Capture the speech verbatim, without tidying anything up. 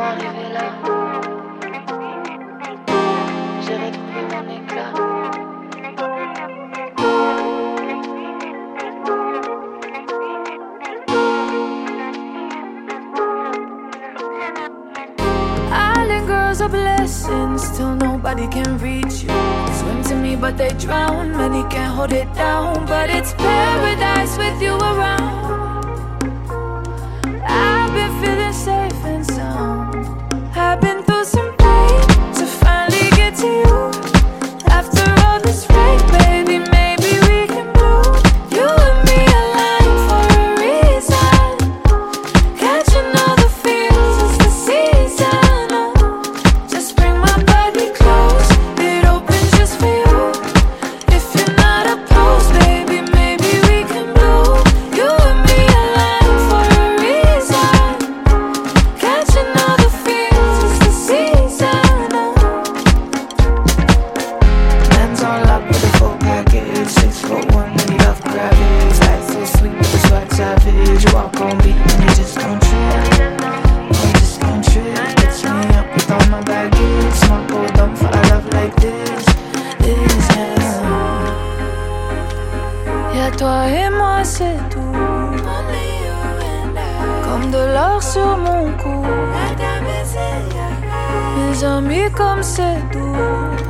arrivé là. J'ai retrouvé mon éclat. Island girls are blessings till nobody can reach you. Swim to me but they drown, many can't hold it down. But it's paradise with you around. I've been feeling safe and sound. I've been through some pain to finally get to you. After all this rain, baby, maybe we can bloom. You and me aligned for a reason. Catching all the feels, it's the season. Oh, just bring my body close, it opens just for you. If you're not opposed, baby, maybe we can bloom. You and me aligned for a reason. Catching all the feels, it's the season. Oh. Hands on lock with a full package. Six foot one and you love gravity. Life so sweet with the swag savage. You walk on beat and you just gon' trip. You just gon' trip. Catch me up with all my baggage. Smart go dumb for a love like this. This hell. Y'a toi et moi c'est tout. Comme de l'or sur mon cou. Mes amis comme c'est doux.